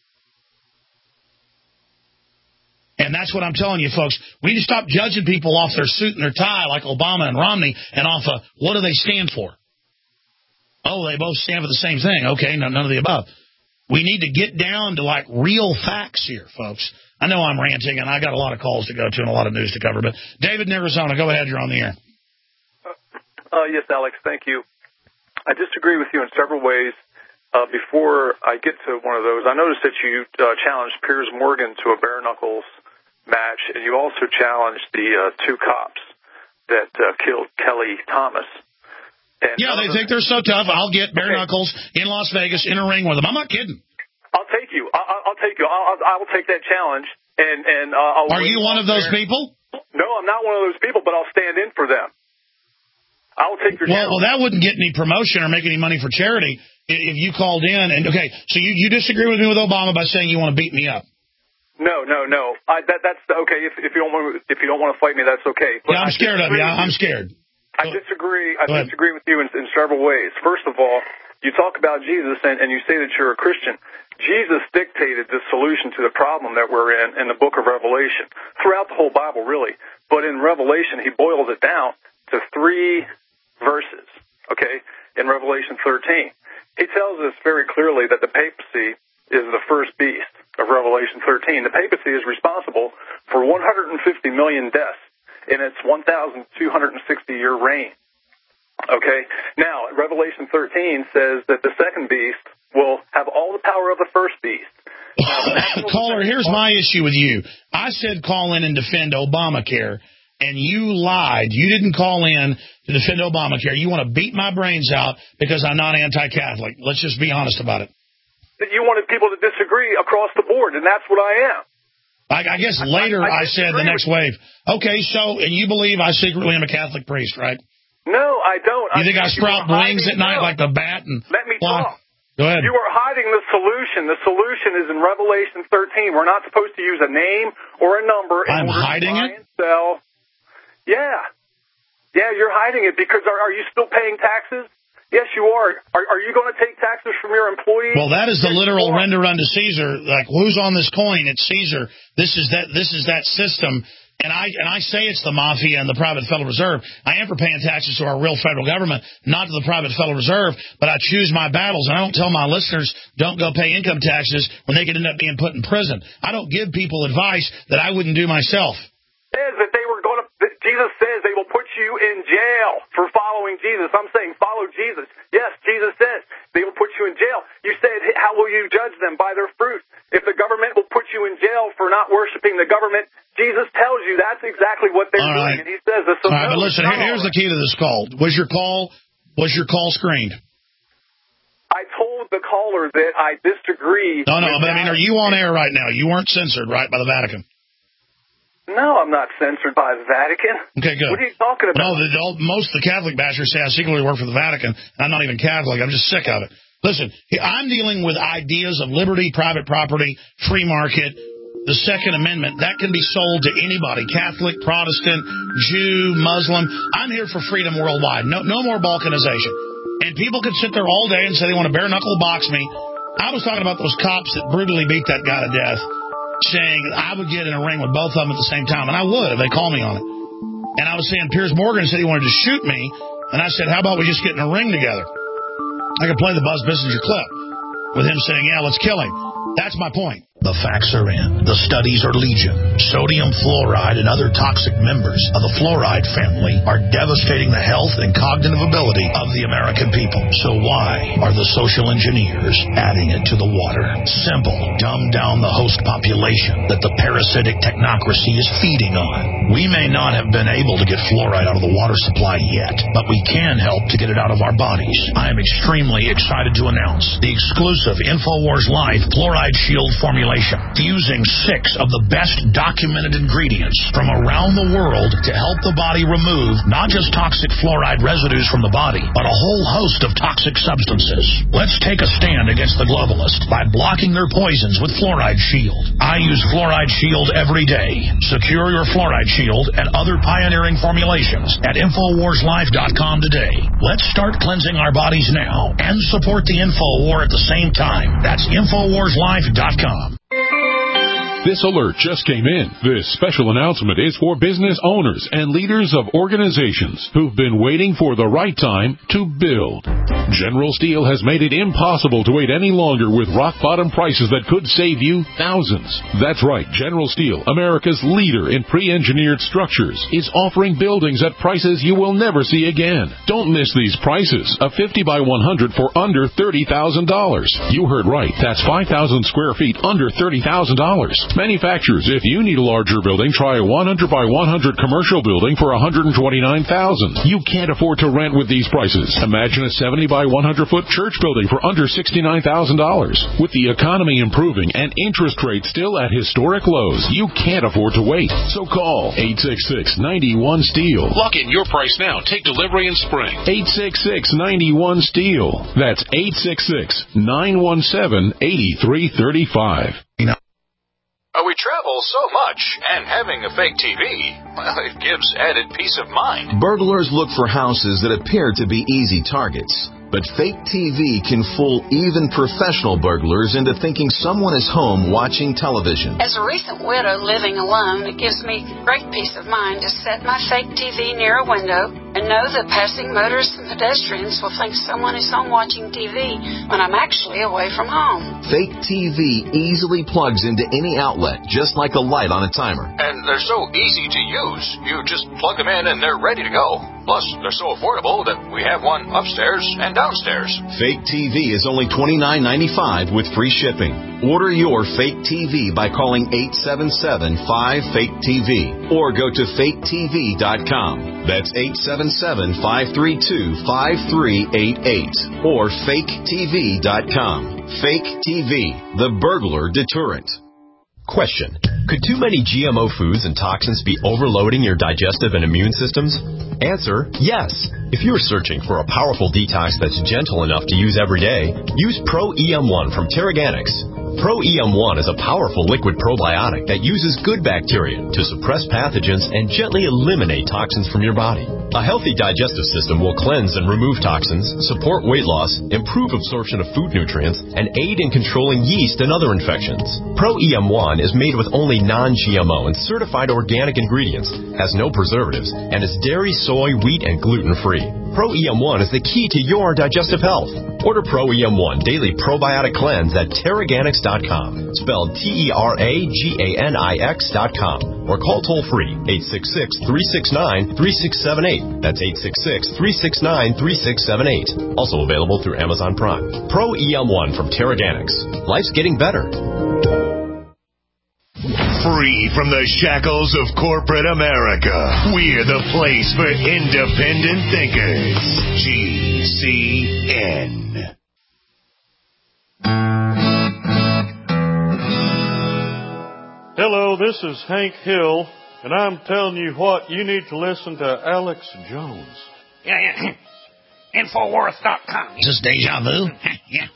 And that's what I'm telling you, folks. We need to stop judging people off their suit and their tie like Obama and Romney and off of what do they stand for. Oh, they both stand for the same thing. Okay, none of the above. We need to get down to real facts here, folks. I know I'm ranting, and I got a lot of calls to go to and a lot of news to cover. But David in Arizona, go ahead. You're on the air. Yes, Alex. Thank you. I disagree with you in several ways. Before I get to one of those, I noticed that you challenged Piers Morgan to a bare knuckles match, and you also challenged the two cops that killed Kelly Thomas. And yeah, they think they're so tough. I'll get bare knuckles in Las Vegas in a ring with them. I'm not kidding. I'll take you. I'll take you. I will take that challenge. And I'll. Are you one of those people? No, I'm not one of those people, but I'll stand in for them. I'll take your challenge. Well, that wouldn't get any promotion or make any money for charity if you called in. And okay, so you disagree with me with Obama by saying you want to beat me up. No. That's okay. If you don't want to fight me, that's okay. But yeah, I'm scared of you. I'm scared. I disagree. I disagree with you in several ways. First of all, you talk about Jesus and you say that you're a Christian. Jesus dictated the solution to the problem that we're in the book of Revelation, throughout the whole Bible, really. But in Revelation, he boils it down to 3 verses, okay, in Revelation 13. He tells us very clearly that the papacy is the first beast of Revelation 13. The papacy is responsible for 150 million deaths in its 1,260-year reign. Okay? Now, Revelation 13 says that the second beast will have all the power of the first beast. Caller, here's my issue with you. I said call in and defend Obamacare, and you lied. You didn't call in to defend Obamacare. You want to beat my brains out because I'm not anti-Catholic. Let's just be honest about it. You wanted people to disagree across the board, and that's what I am. I guess later I said the next wave. Okay, so, and you believe I secretly am a Catholic priest, right? No, I don't. You think I sprout wings at night like the bat? And let me talk. Go ahead. You are hiding the solution. The solution is in Revelation 13. We're not supposed to use a name or a number. I'm hiding it? And sell. Yeah. Yeah, you're hiding it because are you still paying taxes? Yes, you are. Are you going to take taxes from your employees? Well, that is the literal render unto Caesar. Like, who's on this coin? It's Caesar. This is that system. And I say it's the mafia and the private Federal Reserve. I am for paying taxes to our real federal government, not to the private Federal Reserve, but I choose my battles. And I don't tell my listeners, don't go pay income taxes when they could end up being put in prison. I don't give people advice that I wouldn't do myself. Jesus says they will put you in jail for following Jesus. I'm saying follow Jesus. Yes, Jesus says they will put you in jail. You said, how will you judge them? By their fruit. If the government will put you in jail for not worshiping the government, Jesus tells you that's exactly what they're doing. And he says this. All right, but listen, here's the key to this call. Was your call screened? I told the caller that I disagree. No, but I mean, are you on air right now? You weren't censored, right, by the Vatican? No, I'm not censored by the Vatican. Okay, good. What are you talking about? No, most of the Catholic bashers say I secretly work for the Vatican. I'm not even Catholic. I'm just sick of it. Listen, I'm dealing with ideas of liberty, private property, free market, the Second Amendment. That can be sold to anybody, Catholic, Protestant, Jew, Muslim. I'm here for freedom worldwide. No more balkanization. And people could sit there all day and say they want to bare-knuckle box me. I was talking about those cops that brutally beat that guy to death, saying I would get in a ring with both of them at the same time, and I would if they called me on it. And I was saying Piers Morgan said he wanted to shoot me, and I said, how about we just get in a ring together? I could play the Buzz Bissinger clip with him saying, yeah, let's kill him. That's my point. The facts are in. The studies are legion. Sodium fluoride and other toxic members of the fluoride family are devastating the health and cognitive ability of the American people. So why are the social engineers adding it to the water? Simple. Dumb down the host population that the parasitic technocracy is feeding on. We may not have been able to get fluoride out of the water supply yet, but we can help to get it out of our bodies. I am extremely excited to announce the exclusive InfoWars Life Fluoride Shield formulation, fusing 6 of the best documented ingredients from around the world to help the body remove not just toxic fluoride residues from the body, but a whole host of toxic substances. Let's take a stand against the globalists by blocking their poisons with Fluoride Shield. I use Fluoride Shield every day. Secure your Fluoride Shield and other pioneering formulations at InfoWarsLife.com today. Let's start cleansing our bodies now and support the InfoWar at the same time. That's InfoWarsLife.com. This alert just came in. This special announcement is for business owners and leaders of organizations who've been waiting for the right time to build. General Steel has made it impossible to wait any longer with rock-bottom prices that could save you thousands. That's right. General Steel, America's leader in pre-engineered structures, is offering buildings at prices you will never see again. Don't miss these prices. A 50 by 100 for under $30,000. You heard right. That's 5,000 square feet under $30,000. Manufacturers, if you need a larger building, try a 100 by 100 commercial building for $129,000. You can't afford to rent with these prices. Imagine a 70 by 100 foot church building for under $69,000. With the economy improving and interest rates still at historic lows, you can't afford to wait. So call 866-91-STEEL. Lock in your price now. Take delivery in spring. 866-91-STEEL. That's 866-917-8335. We travel so much, and having a fake TV, well, it gives added peace of mind. Burglars look for houses that appear to be easy targets. But fake TV can fool even professional burglars into thinking someone is home watching television. As a recent widow living alone, it gives me great peace of mind to set my fake TV near a window and know that passing motorists and pedestrians will think someone is home watching TV when I'm actually away from home. Fake TV easily plugs into any outlet, just like a light on a timer. And they're so easy to use. You just plug them in and they're ready to go. Plus, they're so affordable that we have one upstairs and downstairs. Fake TV is only $29.95 with free shipping. Order your fake TV by calling 877-5FAKE-TV or go to faketv.com. That's 877-532-5388 or faketv.com. Fake TV, the burglar deterrent. Question. Could too many GMO foods and toxins be overloading your digestive and immune systems? Answer, yes. If you're searching for a powerful detox that's gentle enough to use every day, use Pro-EM1 from Terraganics. Pro-EM1 is a powerful liquid probiotic that uses good bacteria to suppress pathogens and gently eliminate toxins from your body. A healthy digestive system will cleanse and remove toxins, support weight loss, improve absorption of food nutrients, and aid in controlling yeast and other infections. Pro-EM1 is made with only non-GMO and certified organic ingredients, has no preservatives, and is dairy, soy, wheat, and gluten-free. Pro-EM1 is the key to your digestive health. Order Pro-EM1 Daily Probiotic Cleanse at Terraganics.com, spelled Terraganix.com, or call toll-free 866-369-3678. That's 866-369-3678. Also available through Amazon Prime. Pro-EM1 from Terraganics. Life's getting better. Free from the shackles of corporate America, we're the place for independent thinkers. GCN. Hello, this is Hank Hill, and I'm telling you what, you need to listen to Alex Jones. Yeah. Infowars.com. Is this deja vu? Yeah.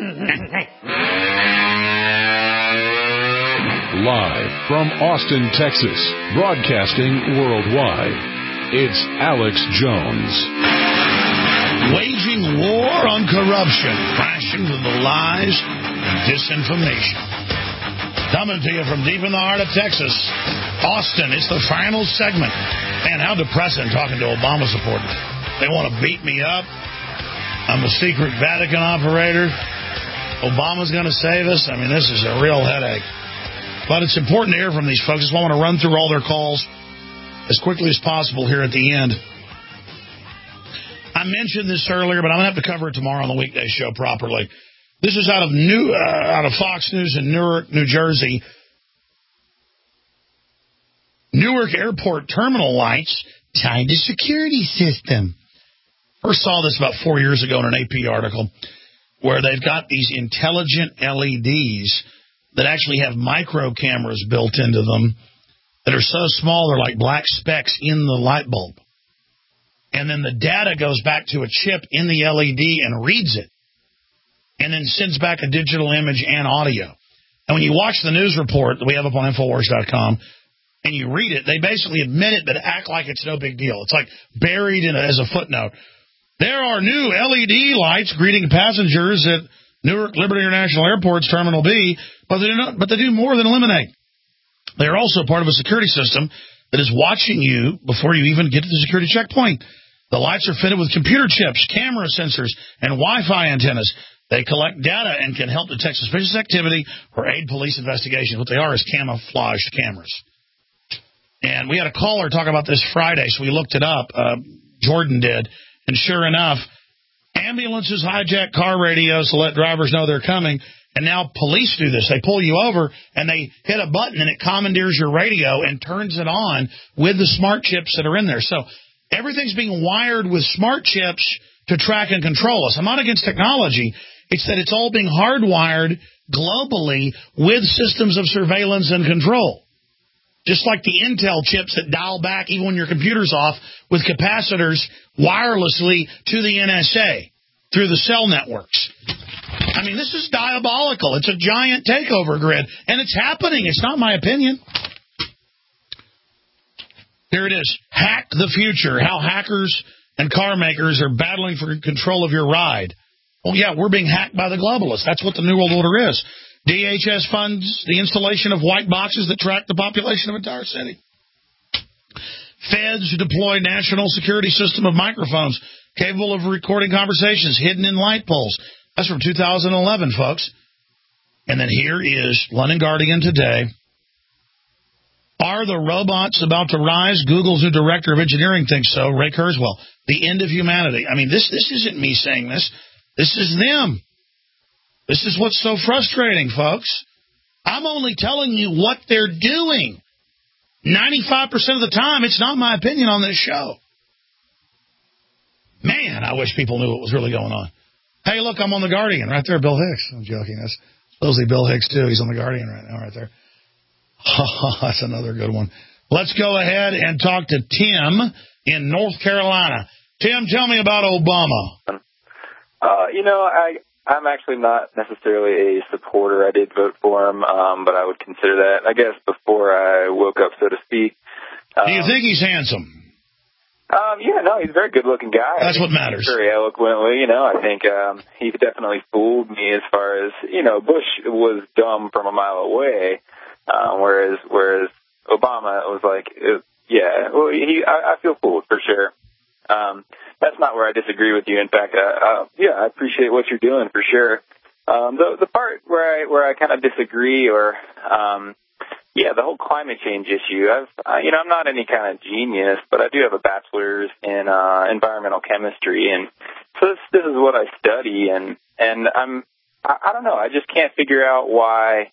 Live from Austin, Texas, broadcasting worldwide, it's Alex Jones. Waging war on corruption, crashing to the lies and disinformation. Coming to you from deep in the heart of Texas, Austin. It's the final segment. Man, how depressing talking to Obama supporters. They want to beat me up. I'm a secret Vatican operator. Obama's going to save us. I mean, this is a real headache. But it's important to hear from these folks. I want to run through all their calls as quickly as possible here at the end. I mentioned this earlier, but I'm going to have to cover it tomorrow on the weekday show properly. This is out of Fox News in Newark, New Jersey. Newark Airport terminal lights tied to security system. First saw this about 4 years ago in an AP article where they've got these intelligent LEDs that actually have micro cameras built into them that are so small they're like black specks in the light bulb. And then the data goes back to a chip in the LED and reads it. And then sends back a digital image and audio. And when you watch the news report that we have up on Infowars.com and you read it, they basically admit it but act like it's no big deal. It's like buried in as a footnote. There are new LED lights greeting passengers at Newark Liberty International Airport's Terminal B, but they do more than illuminate. They are also part of a security system that is watching you before you even get to the security checkpoint. The lights are fitted with computer chips, camera sensors, and Wi-Fi antennas. They collect data and can help detect suspicious activity or aid police investigations. What they are is camouflaged cameras. And we had a caller talk about this Friday, so we looked it up. Jordan did. And sure enough, ambulances hijack car radios to let drivers know they're coming. And now police do this. They pull you over, and they hit a button, and it commandeers your radio and turns it on with the smart chips that are in there. So everything's being wired with smart chips to track and control us. I'm not against technology. It's that it's all being hardwired globally with systems of surveillance and control. Just like the Intel chips that dial back even when your computer's off with capacitors wirelessly to the NSA through the cell networks. I mean, this is diabolical. It's a giant takeover grid, and it's happening. It's not my opinion. Here it is. Hack the future. How hackers and car makers are battling for control of your ride. Well, yeah, we're being hacked by the globalists. That's what the New World Order is. DHS funds the installation of white boxes that track the population of an entire city. Feds deploy national security system of microphones capable of recording conversations hidden in light poles. That's from 2011, folks. And then here is London Guardian today. Are the robots about to rise? Google's new director of engineering thinks so. Ray Kurzweil. The end of humanity. I mean, this isn't me saying this. This is them. This is what's so frustrating, folks. I'm only telling you what they're doing. 95% of the time, it's not my opinion on this show. Man, I wish people knew what was really going on. Hey, look, I'm on The Guardian. Right there, Bill Hicks. I'm joking. That's supposedly Bill Hicks, too. He's on The Guardian right now, right there. That's another good one. Let's go ahead and talk to Tim in North Carolina. Tim, tell me about Obama. I'm actually not necessarily a supporter. I did vote for him, but I would consider that, I guess, before I woke up, so to speak. Do you think he's handsome? He's a very good-looking guy. That's what matters. Very eloquently, I think he definitely fooled me as far as, Bush was dumb from a mile away, whereas Obama was like, I feel fooled for sure. That's not where I disagree with you. In fact, I appreciate what you're doing for sure. The part where I kind of disagree, the whole climate change issue. I'm not any kind of genius, but I do have a bachelor's in environmental chemistry, and so this is what I study, and I don't know. I just can't figure out why.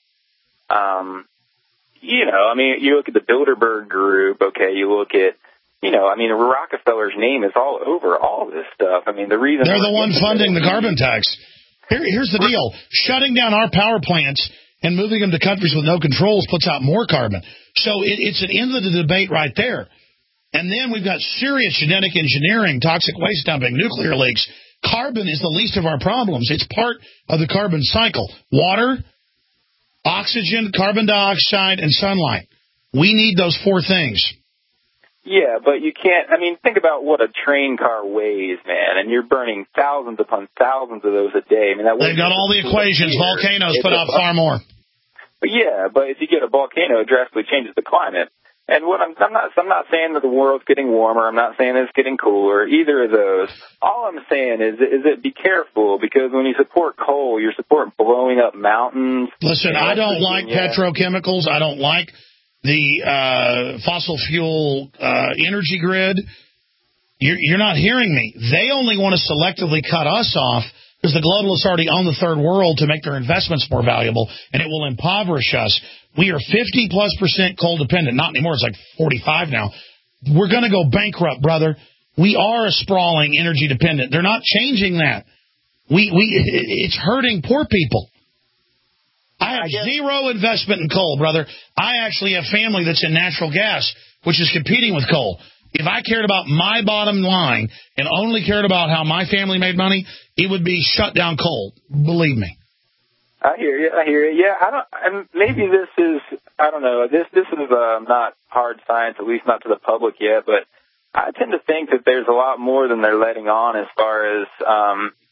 You look at the Bilderberg Group. Okay, you look at. Rockefeller's name is all over all this stuff. The reason they're the one funding the carbon tax. Here's the deal. Shutting down our power plants and moving them to countries with no controls puts out more carbon. So it's an end of the debate right there. And then we've got serious genetic engineering, toxic waste dumping, nuclear leaks. Carbon is the least of our problems. It's part of the carbon cycle. Water, oxygen, carbon dioxide, and sunlight. We need those four things. Yeah, but you can't, think about what a train car weighs, man, and you're burning thousands upon thousands of those a day. They've got all the equations. Volcanoes put out far more. But if you get a volcano, it drastically changes the climate. And I'm not saying that the world's getting warmer. I'm not saying it's getting cooler. Either of those. All I'm saying is that be careful, because when you support coal, you're supporting blowing up mountains. Listen, I don't like petrochemicals. I don't like the fossil fuel energy grid. You're not hearing me. They only want to selectively cut us off because the globalists already own the third world to make their investments more valuable, and it will impoverish us. We are 50+% coal dependent. Not anymore. It's like 45 now. We're going to go bankrupt, brother. We are a sprawling energy dependent. They're not changing that. It's hurting poor people. I have zero investment in coal, brother. I actually have family that's in natural gas, which is competing with coal. If I cared about my bottom line and only cared about how my family made money, it would be shut down coal. Believe me. I hear you. Yeah, and maybe this is, I don't know, this is not hard science, at least not to the public yet, but I tend to think that there's a lot more than they're letting on as far as,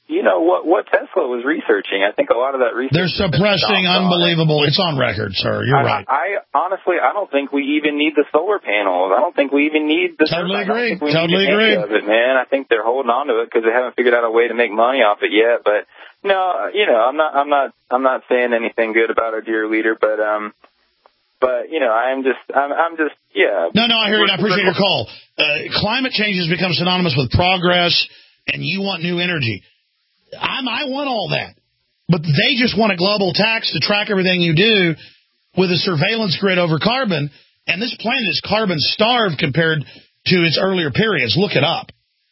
what Tesla was researching. I think a lot of that research. They're suppressing unbelievable. It's on record, sir. You're right. I honestly, I don't think we even need the solar panels. I don't think we even need the. Totally agree. Totally agree. Of it, man. I think they're holding on to it because they haven't figured out a way to make money off it yet. But no, I'm not saying anything good about our dear leader, but I'm just, yeah. No, I hear you. I appreciate your call. Climate change has become synonymous with progress, and you want new energy. I want all that. But they just want a global tax to track everything you do with a surveillance grid over carbon. And this planet is carbon-starved compared to its earlier periods. Look it up.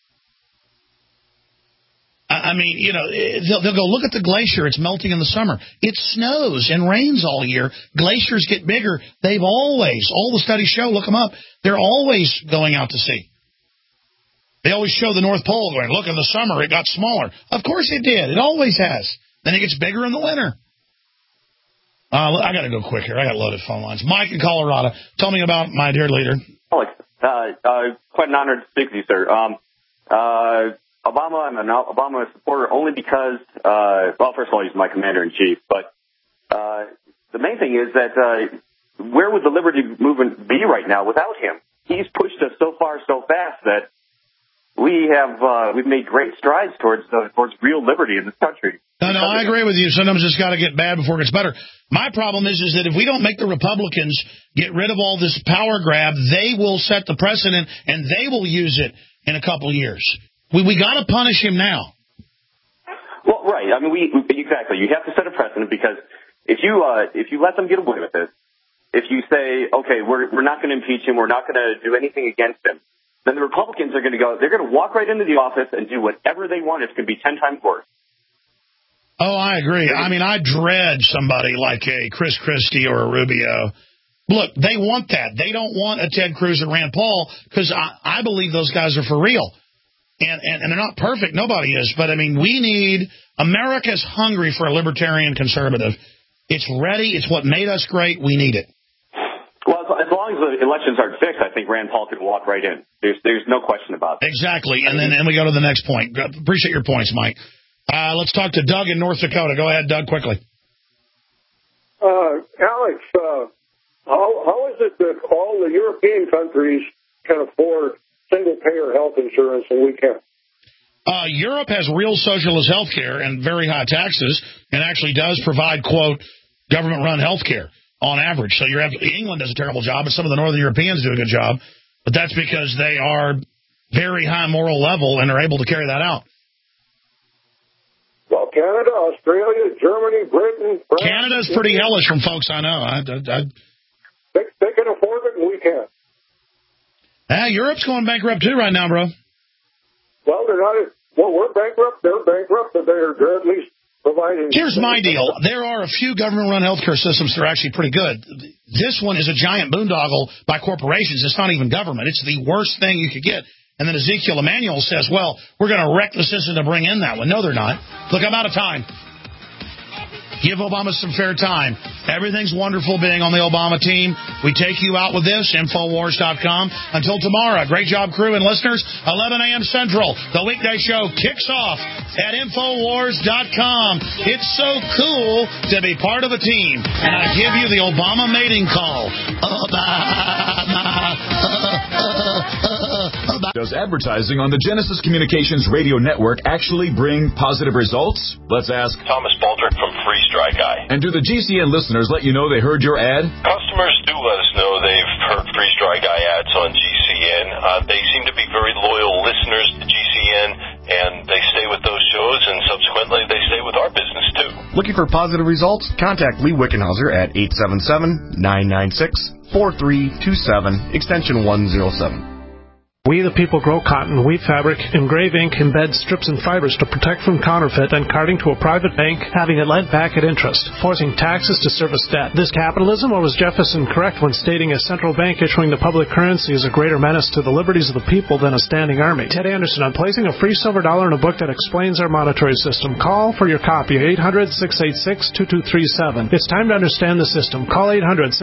I mean, they'll go, look at the glacier. It's melting in the summer. It snows and rains all year. Glaciers get bigger. They've always, all the studies show, look them up, they're always going out to sea. They always show the North Pole going, look, in the summer it got smaller. Of course it did. It always has. Then it gets bigger in the winter. I got to go quick here. I got loaded phone lines. Mike in Colorado, tell me about my dear leader. Alex, quite an honor to speak with you, sir. Obama, I'm an Obama supporter only because, first of all, he's my commander-in-chief. But the main thing is that where would the liberty movement be right now without him? He's pushed us so far so fast that we've made great strides towards real liberty in this country. No, I agree with you. Sometimes it's got to get bad before it gets better. My problem is that if we don't make the Republicans get rid of all this power grab, they will set the precedent, and they will use it in a couple years. We got to punish him now. Well, right. I mean, exactly. You have to set a precedent because if you let them get away with it, if you say, okay, we're not going to impeach him, we're not going to do anything against him, then the Republicans are going to go. They're going to walk right into the office and do whatever they want. It's going to be 10 times worse. Oh, I agree. I mean, I dread somebody like a Chris Christie or a Rubio. Look, they want that. They don't want a Ted Cruz or Rand Paul because I believe those guys are for real. And they're not perfect. Nobody is. But, I mean, America's hungry for a libertarian conservative. It's ready. It's what made us great. We need it. Well, as long as the elections aren't fixed, I think Rand Paul could walk right in. There's no question about it. Exactly. And then we go to the next point. Appreciate your points, Mike. Let's talk to Doug in North Dakota. Go ahead, Doug, quickly. Alex, how is it that all the European countries can afford single-payer health insurance and we can't? Europe has real socialist health care and very high taxes and actually does provide, quote, government-run health care on average. So England does a terrible job, but some of the Northern Europeans do a good job. But that's because they are very high moral level and are able to carry that out. Well, Canada, Australia, Germany, Britain, France. Canada's pretty hellish from folks I know. They can afford it and we can't. Europe's going bankrupt too right now, bro. Well, they're not. Well, we're bankrupt. They're bankrupt, but they're at least providing. Here's my deal. There are a few government-run healthcare systems that are actually pretty good. This one is a giant boondoggle by corporations. It's not even government. It's the worst thing you could get. And then Ezekiel Emanuel says, well, we're going to wreck the system to bring in that one. No, they're not. Look, I'm out of time. Give Obama some fair time. Everything's wonderful being on the Obama team. We take you out with this, Infowars.com. Until tomorrow, great job, crew and listeners. 11 a.m. Central, the weekday show kicks off at Infowars.com. It's so cool to be part of a team. And I give you the Obama mating call. Does advertising on the Genesis Communications radio network actually bring positive results? Let's ask Thomas Baldrick from Free Strike Guy. And do the GCN listeners let you know they heard your ad? Customers do let us know they've heard Free Strike Guy ads on GCN. They seem to be very loyal listeners to GCN, and they stay with those shows, and subsequently they stay with our business too. Looking for positive results? Contact Lee Wickenhauser at 877-996-4327, extension 107. We the people grow cotton, weave fabric, engrave ink, embed strips and fibers to protect from counterfeit and carting to a private bank, having it lent back at interest, forcing taxes to service debt. This capitalism, or was Jefferson correct when stating a central bank issuing the public currency is a greater menace to the liberties of the people than a standing army? Ted Anderson, I'm placing a free silver dollar in a book that explains our monetary system. Call for your copy, 800-686-2237. It's time to understand the system. Call 800